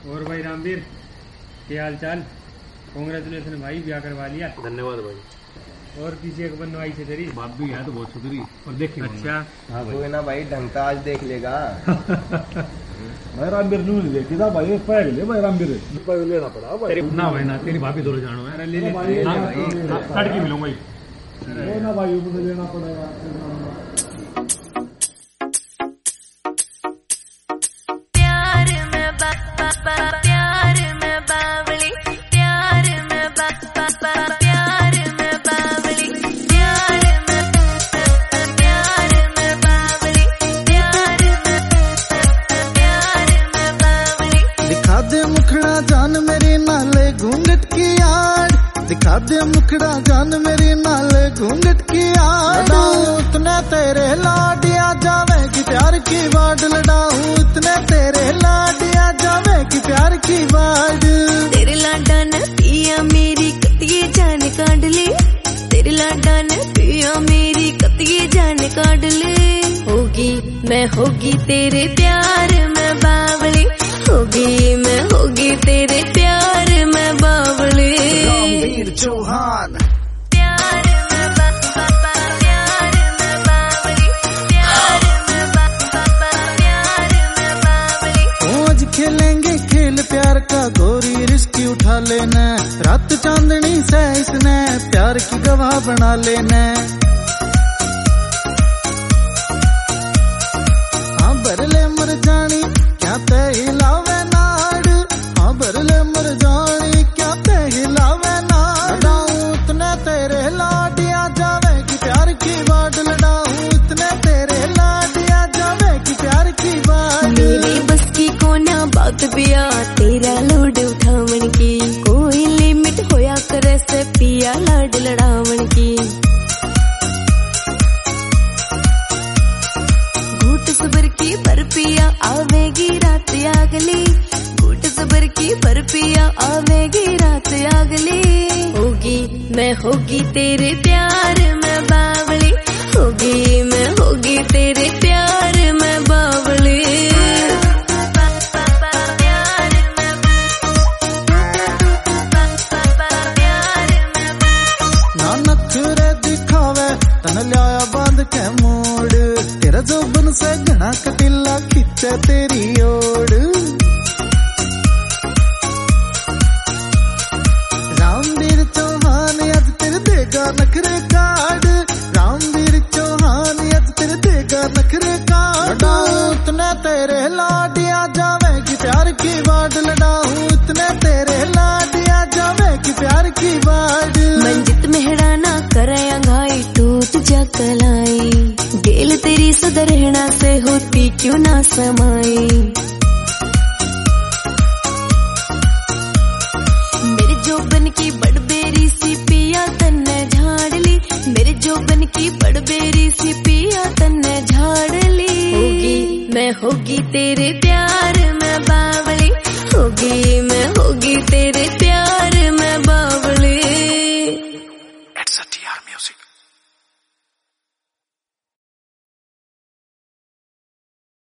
और भाई रामवीर, क्या हाल चाल? कांग्रेचुलेशन भाई, ब्याह करवा लिया। धन्यवाद भाई। और किसी एक बनवाई से तेरी बाप भी है तो बहुत शुक्रिया। और देखिए अच्छा। हाँ भाई। कोई ना भाई, ढंग का आज देख लेगा। भाई रामवीर नहीं देखी था भाई, पैग ले भाई रामवीर लेना पड़ा भाई। ना भाई ना, तेरी भाभी दोनों जानो है। अरे ले ले भाई, ले ले ना, भाई। ना, तड़की मिलूंगा ना भाई, मुझे लेना पड़ेगा। दिखा दे मुखड़ा जान मेरी नाले घूंघट की आड़, दिखा दे मुखड़ा जान मेरी नाले घूंघट की आड़। लड़ाऊं इतने तेरे लाडिया जावेगी प्यार की वाड, लड़ाऊं इतने तेरे लाडिया जावेगी प्यार की वाड। तेरे लाडा ने पिया मेरी कतिये जान काट ले, तेरे लाडा ने पिया मेरी कतिये जान काट ले। होगी मैं होगी तेरे प्यार में बावली, होगी मैं होगी तेरे प्यार में बावली। रामवीर चौहान प्यार में प्यार में बावली, प्यार में प्यार में बावली। आज खेलेंगे खेल प्यार का गोरी, रिस्क उठा लेना, रात चांदनी से इसने प्यार की गवाह बना लेना। हाँ बरले मर जानी क्या ते हिलावे नाड़, हाँ बरले मर जानी क्या ते हिलावे नाड़। लड़ाऊं इतने तेरे लाडिया जावेगी प्यार की वाड, लड़ाऊं इतने तेरे लाडिया जावेगी प्यार की वाड। मेरी बस की कोना बात पिया, तेरा लोड उठावन की कोई लिमिट होया करे से पिया लाड लड़ावन की। घूट सबर की पर पिया आवेगी रात आगली, घूट सबर की पर पिया आवेगी रात आगली। होगी मैं होगी तेरे प्यार में बावली, होगी मैं होगी तेरे प्यार में बावली। ना नखरे दिखावे तन लिया बांध के मोड़, तेरा जोबन से घना कटिला खिंचे तेरी ओर। रामवीर चौहान आज तेरे देगा नखरे काट, रामवीर चौहान आज तेरे देगा नखरे काट। लड़ाऊं इतने तेरे लाडिया जावेगी प्यार की वाड, लड़ाऊं इतने तेरे लाडिया जावेगी प्यार की वाड। मंजित मेहराना करया घाई टूट जा कलाई, गेल तेरी सदरहना से होती क्यों ना समाई। मेरे जोबन की बड़बेरी सी पिया तन्ने झाड़ ली, मेरे जोबन की बड़बेरी सी पिया तन्ने झाड़ ली। होगी मैं होगी तेरे प्यार में बावली, होगी मैं होगी तेरे